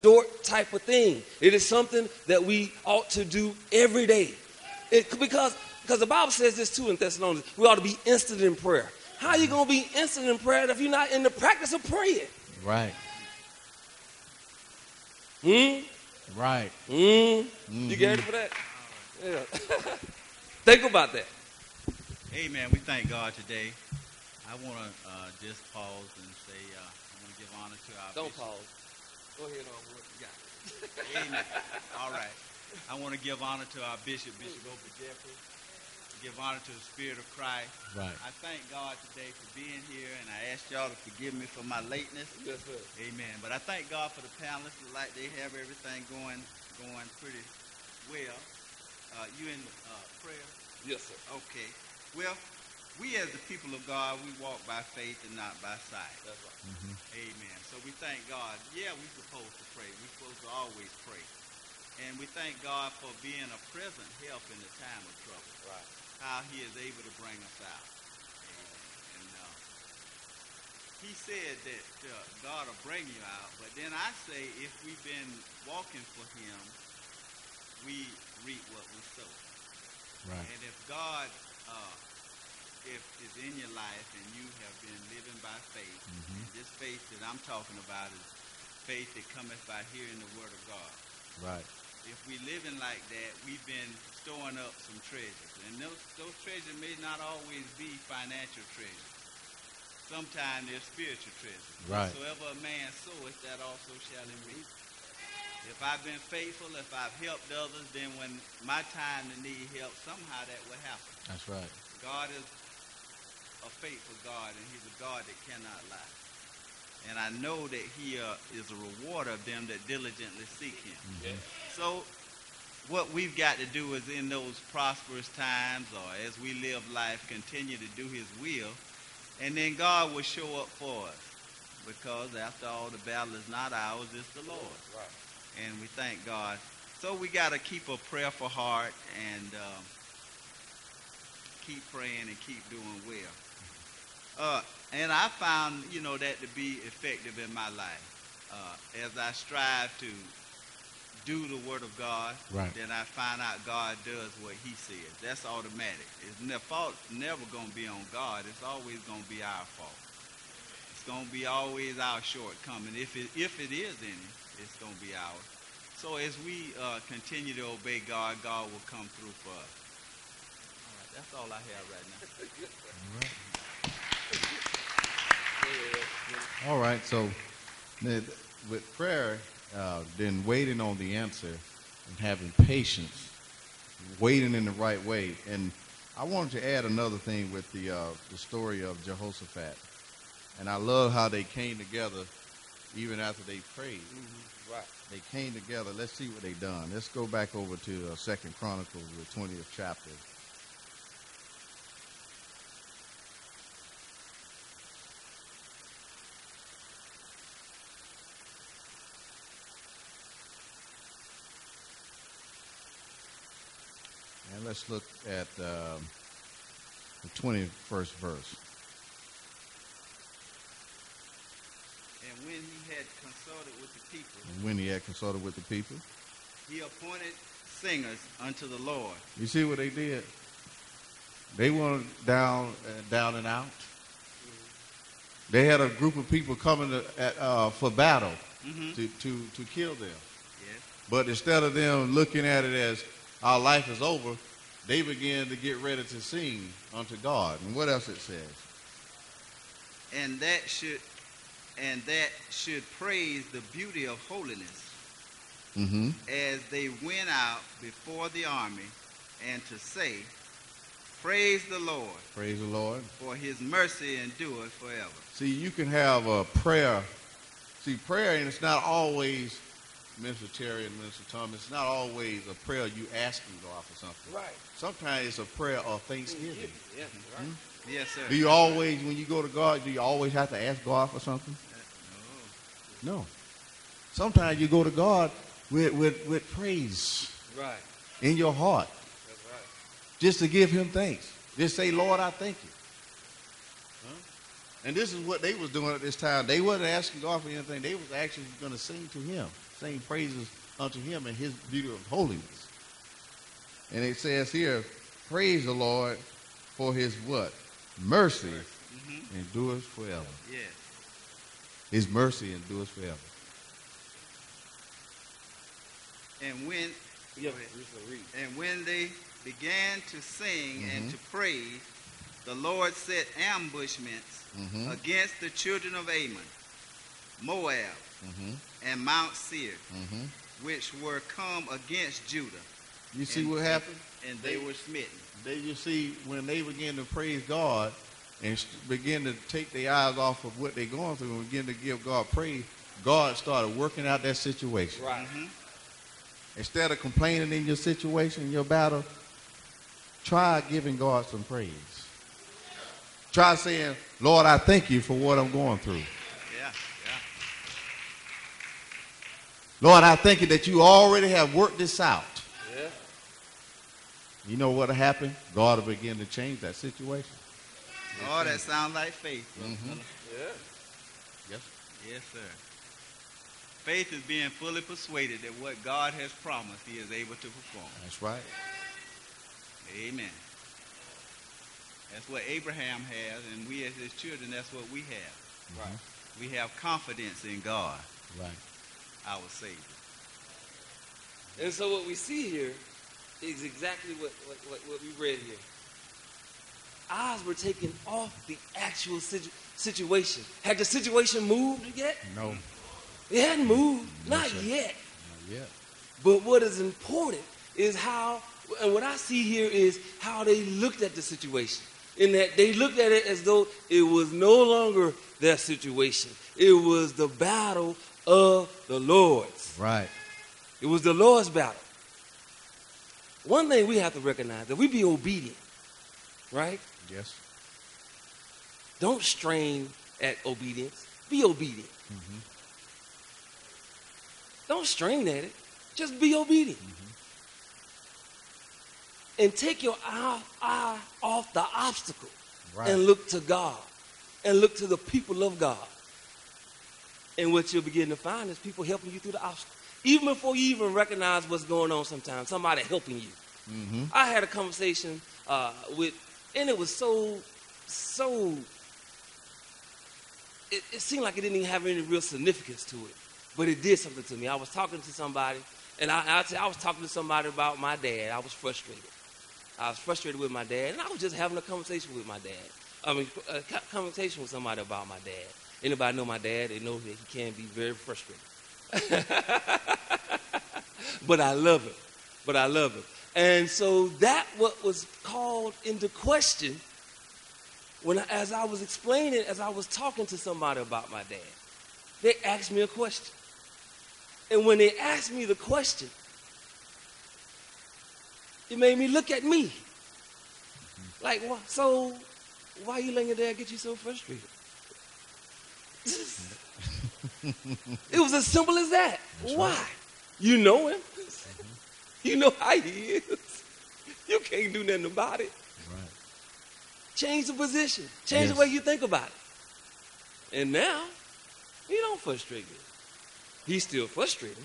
short type of thing. It is something that we ought to do every day. Because the Bible says this too in Thessalonians. We ought to be instant in prayer. How are you going to be instant in prayer if you're not in the practice of praying? Right. Right. You get ready for that? Yeah. Think about that. Amen. We thank God today. I want to just pause and say I want to give honor to our Don't bishop. pause. Go ahead on what you got. Amen. All right. I want to give honor to our bishop, Bishop Oprah Jeffrey. Give honor to the Spirit of Christ. Right. I thank God today for being here, and I ask y'all to forgive me for my lateness. Yes, sir. Amen. But I thank God for the panelists. Like they have everything going pretty well. You in prayer? Yes, sir. Okay. Well, we as the people of God, we walk by faith and not by sight. That's right. Amen. So we thank God. Yeah, we're supposed to pray. We're supposed to always pray. And we thank God for being a present help in the time of trouble. Right. How he is able to bring us out. Amen. And he said that God will bring you out. But then I say if we've been walking for him, we reap what we sow. Right. And if God if is in your life and you have been living by faith, and this faith that I'm talking about is faith that cometh by hearing the word of God. Right. If we living like that, we've been storing up some treasures. And those treasures may not always be financial treasures. Sometimes they're spiritual treasures. Right. Whatsoever a man soweth, that also shall he reap. If I've been faithful, if I've helped others, then when my time to need help, somehow that will happen. That's right. God is a faithful God, and he's a God that cannot lie. And I know that he is a rewarder of them that diligently seek him. Yeah. So what we've got to do is in those prosperous times or as we live life, continue to do his will, and then God will show up for us. Because after all, the battle is not ours, it's the Lord's. Right. And we thank God. So we got to keep a prayerful heart and keep praying and keep doing well. And I found, that to be effective in my life. As I strive to do the word of God, Right. then I find out God does what he says. That's automatic. The fault never going to be on God. It's always going to be our fault. It's going to be always our shortcoming. If it is any, it's going to be ours. So as we continue to obey God, God will come through for us. All right, that's all I have right now. All right. So with prayer, then waiting on the answer and having patience, waiting in the right way. And I wanted to add another thing with the story of Jehoshaphat. And I love how they came together even after they prayed. Right. They came together. Let's see what they done. Let's go back over to 2 Chronicles, the 20th chapter. And let's look at the 21st verse. And when he had consulted with the people, And when he had consulted with the people, he appointed singers unto the Lord. you see what they did? They went down and out. They had a group of people coming for battle to kill them. Yes. But instead of them looking at it as our life is over, they began to get ready to sing unto God. And what else it says? And that should praise the beauty of holiness as they went out before the army, and to say, praise the Lord. Praise the Lord. For his mercy endureth forever. See, you can have a prayer. See, prayer, and it's not always, Minister Terry and Minister Thomas, it's not always a prayer you asking God for something. Right. Sometimes it's a prayer of thanksgiving. Yeah. Right. Yes, sir. Do you always, when you go to God, do you always have to ask God for something? No. Sometimes you go to God with praise Right. in your heart, That's right. just to give him thanks. Just say, Lord, I thank you. And this is what they was doing at this time. They wasn't asking God for anything. They was actually going to sing to him. sing praises unto him and his beauty of holiness. And it says here, praise the Lord for his what? Mercy endures forever. Yes. His mercy endures forever. And when Yeah, go ahead. you can read. And when they began to sing and to praise, the Lord set ambushments against the children of Ammon, Moab, and Mount Seir, which were come against Judah. You see what happened? And they were smitten. You see, when they begin to praise God and begin to take their eyes off of what they're going through and begin to give God praise, God started working out that situation. Right. Instead of complaining in your situation, your battle, try giving God some praise. Try saying, Lord, I thank you for what I'm going through. Yeah. Lord, I thank you that you already have worked this out. Yeah. You know what will happen? God will begin to change that situation. Oh, that sounds like faith. Yeah. Yes. Yes, sir. Faith is being fully persuaded that what God has promised, he is able to perform. That's right. Amen. That's what Abraham has, and we as his children, that's what we have. Right. We have confidence in God, Right. our Savior. And so what we see here is exactly what we read here. Eyes were taken off the actual situation. Had the situation moved yet? No. It hadn't moved. No, Not sir. yet. Not yet. But what is important is how, and what I see here is how they looked at the situation. In that they looked at it as though it was no longer their situation. It was the battle of the Lord's. Right. It was the Lord's battle. One thing we have to recognize, that we be obedient, right? Yes. Don't strain at obedience. Be obedient. Don't strain at it. Just be obedient. And take your eye off the obstacle. Right. And look to God. And look to the people of God. And what you'll begin to find is people helping you through the obstacle. Even before you even recognize what's going on sometimes, somebody helping you. I had a conversation with, and it was so, it seemed like it didn't even have any real significance to it. But it did something to me. I was talking to somebody, and I was talking to somebody about my dad. I was frustrated. I was frustrated with my dad, and I was just having a conversation with my dad. I mean, a conversation with somebody about my dad. Anybody know my dad, they know that he can be very frustrating. But I love him. And so that what was called into question as I was explaining, as I was talking to somebody about my dad. They asked me a question. And when they asked me the question, it made me look at me. Like, so why you letting your dad get you so frustrated? It was as simple as that. That's Why? right. You know him. You know how he is. You can't do nothing about it. Right. Change the position. Change Yes. the way you think about it. And now, he don't frustrate me. He's still frustrating.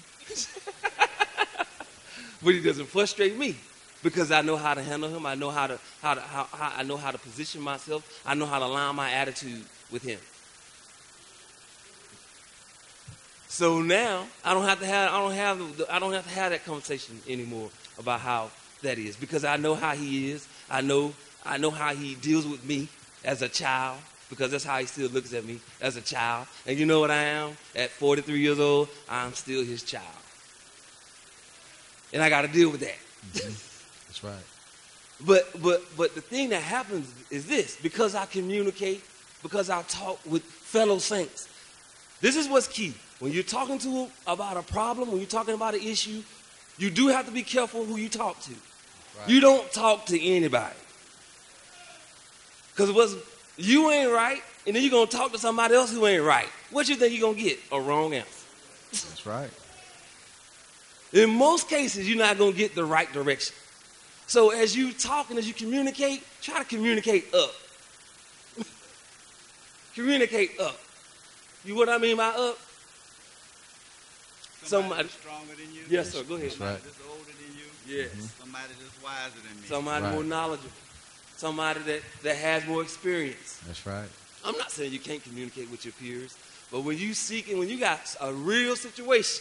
But he doesn't frustrate me because I know how to handle him. I know how to position myself. I know how to align my attitude with him. So now I don't have to have that conversation anymore about how that is, because I know how he is. I know how he deals with me as a child, because that's how he still looks at me, as a child. And you know what I am? At 43 years old, I'm still his child. And I got to deal with that. That's right. But the thing that happens is this: because I communicate, because I talk with fellow saints. This is what's key. When you're talking to them about a problem, when you're talking about an issue, you do have to be careful who you talk to. Right. You don't talk to anybody. Because you ain't right, and then you're going to talk to somebody else who ain't right. What you think you're going to get? A wrong answer. That's right. In most cases, you're not going to get the right direction. So as you talk and as you communicate, try to communicate up. Communicate up. You know what I mean by up? Somebody that's stronger than you. Yes, sir. Go ahead. Somebody that's older than you. Yes. Somebody that's wiser than me. Somebody more knowledgeable. Somebody that has more experience. That's right. I'm not saying you can't communicate with your peers, but when you seek and when you got a real situation,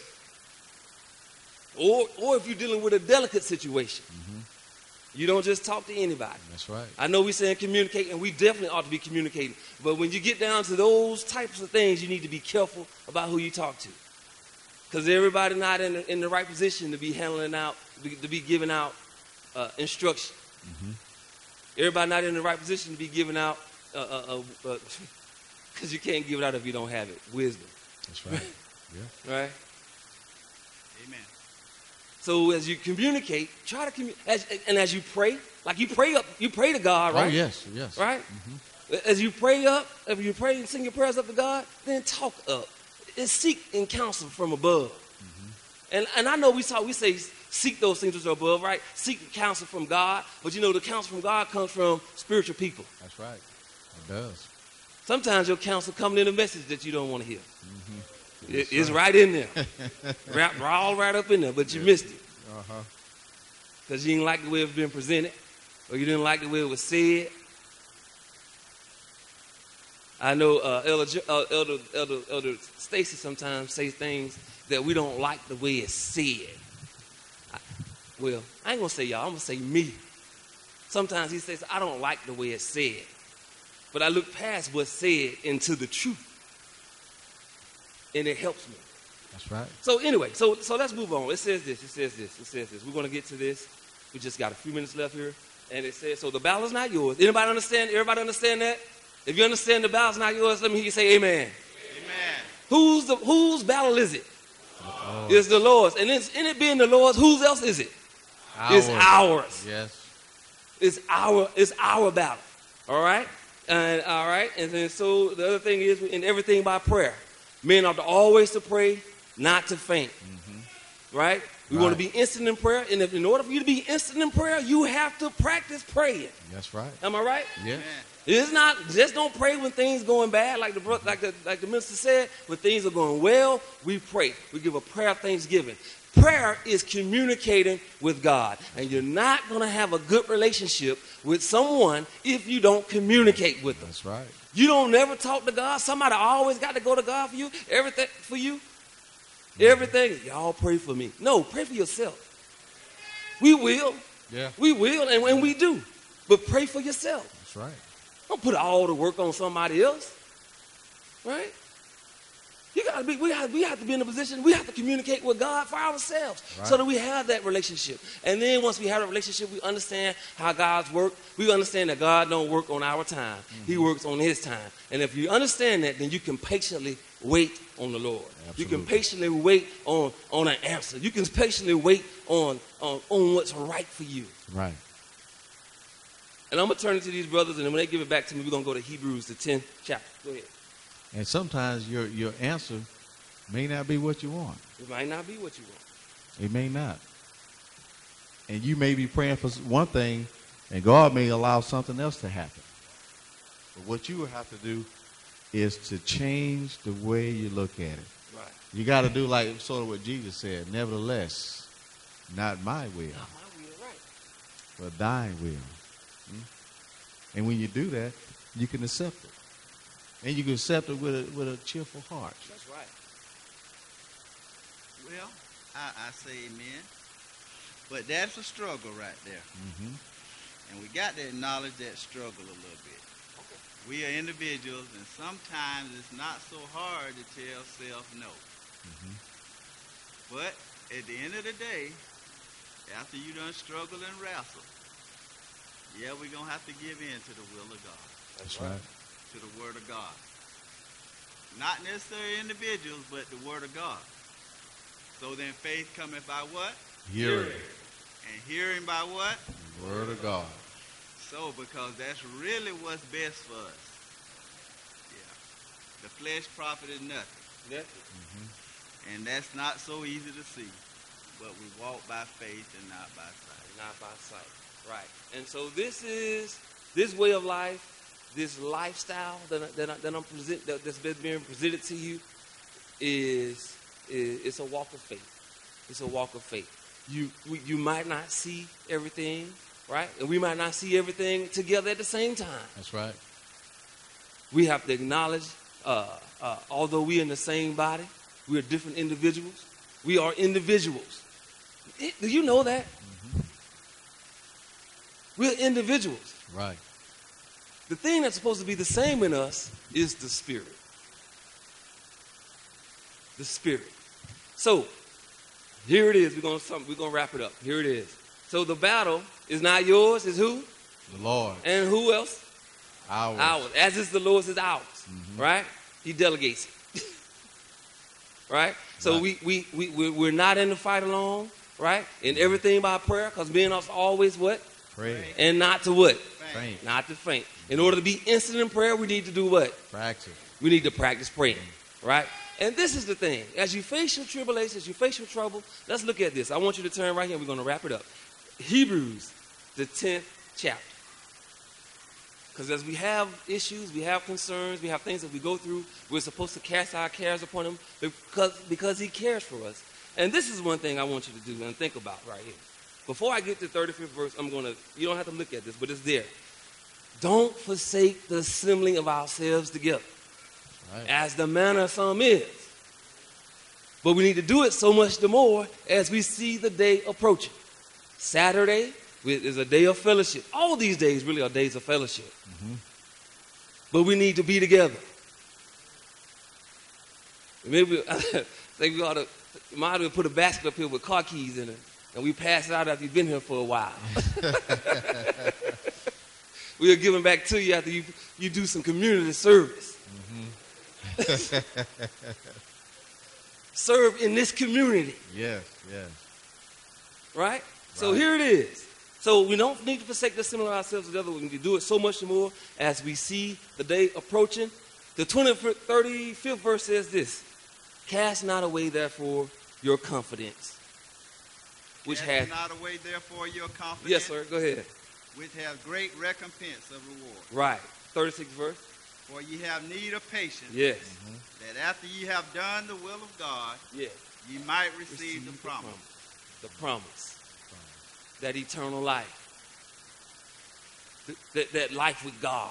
or if you're dealing with a delicate situation, you don't just talk to anybody. That's right. I know we're saying communicate, and we definitely ought to be communicating. But when you get down to those types of things, you need to be careful about who you talk to. Because everybody not in the right position to be handling out, to be giving out instruction. Everybody not in the right position to be giving out, because you can't give it out if you don't have it. Wisdom. That's right. Yeah. Right? Amen. So as you communicate, try to communicate. And as you pray, like you pray to God, right? Oh, yes. Right? As you pray up, if you pray and sing your prayers up to God, then talk up. And seek and counsel from above. And I know we say seek those things which are above, right? Seek and counsel from God. But you know the counsel from God comes from spiritual people. That's right. It does. Sometimes your counsel comes in a message that you don't want to hear. It's right in there. Wrapped all right up in there, but you missed it. Because you didn't like the way it's been presented, or you didn't like the way it was said. I know Elder Stacy sometimes says things that we don't like the way it's said. Well, I ain't going to say y'all. I'm going to say me. Sometimes he says, I don't like the way it's said. But I look past what's said into the truth. And it helps me. That's right. So anyway, so let's move on. It says this. We're going to get to this. We just got a few minutes left here. And it says, so the battle is not yours. Anybody understand? Everybody understand that? If you understand the battle is not yours, let me hear you say amen. Amen. Whose battle is it? It's the Lord's. And in it being the Lord's, whose else is it? It's ours. Yes. It's our battle. All right? And then so the other thing is in everything by prayer. Men ought to always to pray, not to faint. Right? We want to be instant in prayer. And in order for you to be instant in prayer, you have to practice praying. That's right. Am I right? Yeah. It's not just don't pray when things going bad, like the minister said. When things are going well, we pray. We give a prayer of thanksgiving. Prayer is communicating with God, and you're not going to have a good relationship with someone if you don't communicate with them. That's right. You don't never talk to God. Somebody always got to go to God for you. Everything for you. Everything. Y'all pray for me. No, pray for yourself. We will. Yeah. We will, and we do. But pray for yourself. That's right. Don't put all the work on somebody else. Right? We have to be in a position, we have to communicate with God for ourselves so that we have that relationship. And then once we have a relationship, we understand how God's work. We understand that God don't work on our time. He works on his time. And if you understand that, then you can patiently wait on the Lord. Absolutely. You can patiently wait on an answer. You can patiently wait on what's right for you. Right. And I'm going to turn it to these brothers, and then when they give it back to me, we're going to go to Hebrews, the 10th chapter. Go ahead. And sometimes your answer may not be what you want. It might not be what you want. It may not. And you may be praying for one thing, and God may allow something else to happen. But what you have to do is to change the way you look at it. Right. You got to do like sort of what Jesus said, nevertheless, not my will, Not my will, right. but thine will. And when you do that, you can accept it. And you can accept it with a cheerful heart. That's right. Well, I say amen. But that's a struggle right there. And we got to acknowledge that struggle a little bit. Okay. We are individuals, and sometimes it's not so hard to tell self no. But at the end of the day, after you done struggle and wrestle, yeah, we're going to have to give in to the will of God. That's right. To the word of God. Not necessarily individuals, but the word of God. So then faith cometh by what? Hearing. And hearing by what? The word of God. So, because that's really what's best for us. Yeah. The flesh profited nothing. And that's not so easy to see. But we walk by faith and not by sight. Not by sight. Right. And so this way of life, this lifestyle that's being presented to you is it's a walk of faith. It's a walk of faith. You might not see everything, right? And we might not see everything together at the same time. That's right. We have to acknowledge, although we're in the same body, we are different individuals. We are individuals. Do you know that? Mm-hmm. We're individuals. Right. The thing that's supposed to be the same in us is the Spirit. The Spirit. So, here it is. We're gonna wrap it up. Here it is. So the battle is not yours, it's who? The Lord. And who else? Ours. Ours. As is the Lord's, is ours. Mm-hmm. Right? He delegates it. Right? So Right. we're not in the fight alone, right? In everything by prayer, because men are always what? Pray. And not to what? Faint. Not to faint. In order to be instant in prayer, we need to do what? Practice. We need to practice praying, right? And this is the thing. As you face your tribulations, you face your trouble, let's look at this. I want you to turn right here. We're going to wrap it up. Hebrews, the 10th chapter. Because as we have issues, we have concerns, we have things that we go through, we're supposed to cast our cares upon him because he cares for us. And this is one thing I want you to do and think about right here. Before I get to 35th verse, you don't have to look at this, but it's there. Don't forsake the assembling of ourselves together, Right. as the manner of some is. But we need to do it so much the more as we see the day approaching. Saturday is a day of fellowship. All these days really are days of fellowship. Mm-hmm. But we need to be together. Maybe I think we ought to might as well put a basket up here with car keys in it, and we pass it out after you've been here for a while. We'll give them back to you after you do some community service. Mm-hmm. Serve in this community, Yes, yes. right? So Right. here it is. So we don't need to forsake the assembling of ourselves together. We need to do it so much more as we see the day approaching. The 35th verse says this: cast not away, therefore, your confidence. Which Cast has, not away, therefore, your confidence. yes, sir, go ahead. Which has great recompense of reward. Right, 36th verse. For ye have need of patience, Yes, that after ye have done the will of God, yes. ye might receive the promise. The promise. That eternal life. That life with God.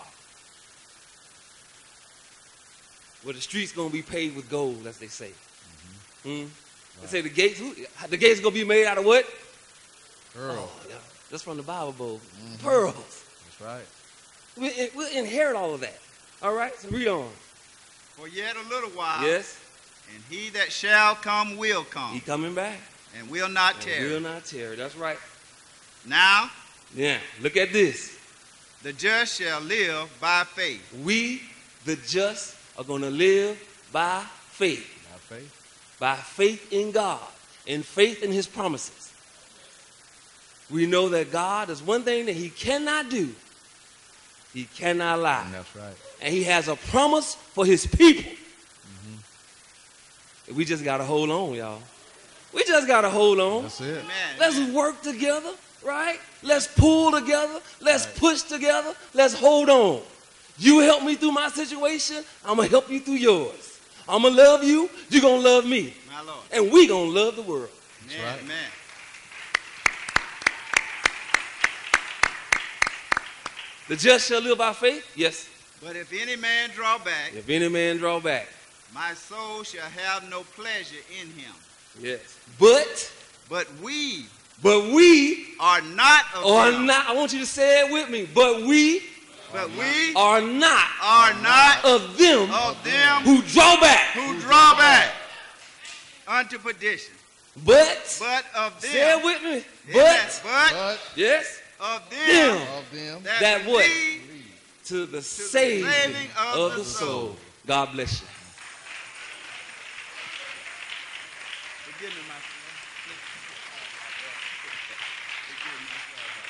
Where the streets going to be paved with gold, as they say. They say the gates going to be made out of what? Pearl. Oh, yeah. That's from the Bible Bowl. Mm-hmm. Pearls. That's right. We'll inherit all of that. All right, so read on. For yet a little while, Yes, and he that shall come will come, he coming back. and will not And tarry. will not tarry. That's right. Now Yeah, look at this. the just shall live by faith. We, the just, are going to live by faith. By faith. By faith in God and faith in his promises. We know that God is one thing that he cannot do. He cannot lie. And that's right. And he has a promise for his people. We just got to hold on, y'all. We just got to hold on. That's it. Amen. Let's work together, right? Let's pull together. Let's push together. Let's hold on. You help me through my situation, I'm going to help you through yours. I'm going to love you, you're going to love me. My Lord. And we going to love the world. Amen. right. Amen. The just shall live by faith? Yes. But if any man draw back, If any man draw back. my soul shall have no pleasure in him. Yes. But we we are not of are them. not, I want you to say it with me, but we But we are not are not of them of them who draw back. who draw back unto perdition, But, but of them. say it with me, Amen. but, But yes, of them them of them that what? believe to the the saving saving of the soul. God bless you. Forgive me, my friend. Forgive me, my friend.